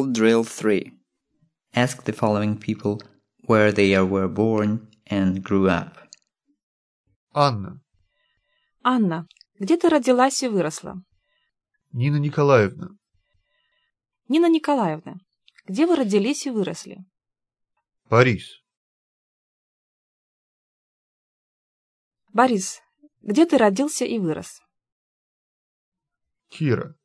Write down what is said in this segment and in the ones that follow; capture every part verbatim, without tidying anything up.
Example Drill three. Ask the following people where they were born and grew up. Анна. Анна, где ты родилась и выросла? Нина Николаевна. Нина Николаевна, где вы родились и выросли? Борис. Борис, где ты родился и вырос? Кира.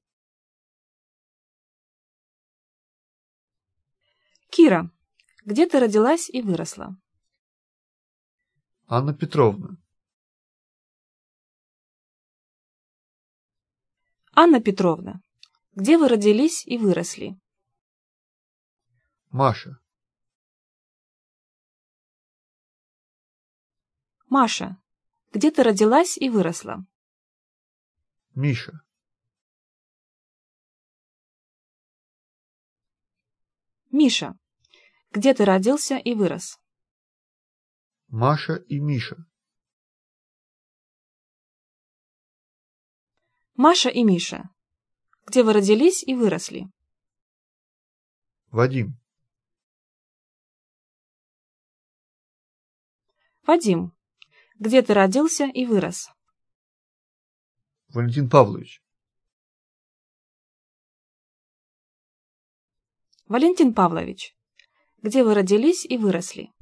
Кира, где ты родилась и выросла? Анна Петровна. Анна Петровна, где вы родились и выросли? Маша. Маша, где ты родилась и выросла? Миша. Миша, где ты родился и вырос? Маша и Миша. Маша и Миша, где вы родились и выросли? Вадим. Вадим, где ты родился и вырос? Валентин Павлович. Валентин Павлович, где вы родились и выросли?